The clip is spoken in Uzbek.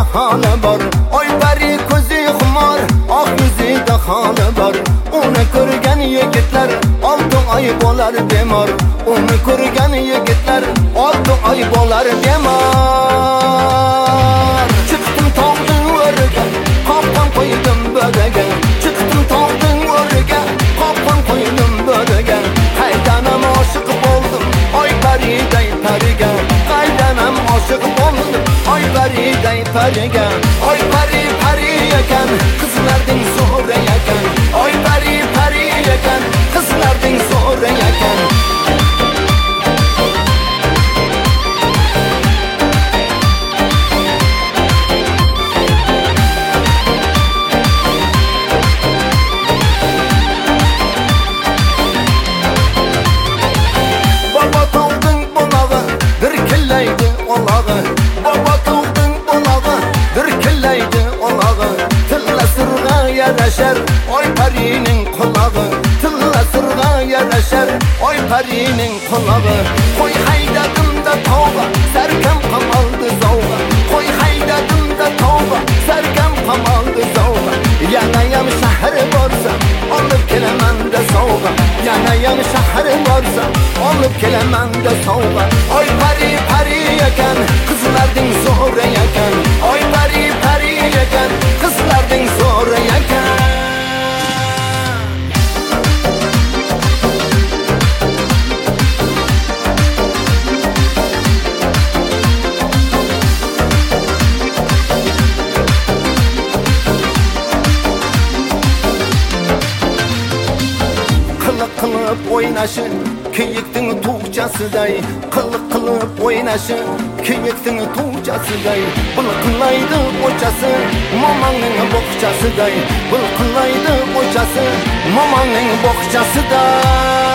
bahona bor. Oy pari ko'zi xumor, oq yuzida xona bor. Uni ko'rgan yigitlar 6 oy bo'lar bemor. Uni ko'rgan yigitlar 6 oy bo'lar bemor. Chiqdim tog'ning o'riga, qopqon qo'ydim bo'daga. Chiqdim tog'ning o'riga, qopqon qo'ydim bo'daga. Qaydanam oshiq bo'ldim, oy pariday pariga. Qaydanam oshiq bo'ldim, oy pariday pariga. Oy pari pari ekan, qizlarding zo'ri ekan. Oy pari pari ekan, qizlarding zo'ri ekan. Baba tog'ning bulog'i dirkillaydi olog'i. Tilla sirg'a yarashar oy parining qulog'i. Tilla sirg'a yarashar oy parining qulog'i. Qo'y haydadimda tog'a, sarkam qamaldi zovg'a. Qo'y haydadimda tog'a, sarkam qamaldi zovg'a. Yanayam shahar borsa olib kelaman da sovg'a. Yanayam shahar borsa olib kelaman da sovg'a. Oy pari pari ekan, qizlarding zo'ri ekan. Oy pari pari ekan, qizlarding zo'ri ekan. Qilib o'ynashi kiyikning tuğchasiday. Qilib o'ynashi kiyikning tuğchasiday. Bulqillaydi o'chasi momangning bog'chasiday. Bulqillaydi o'chasi momangning bog'chasiday.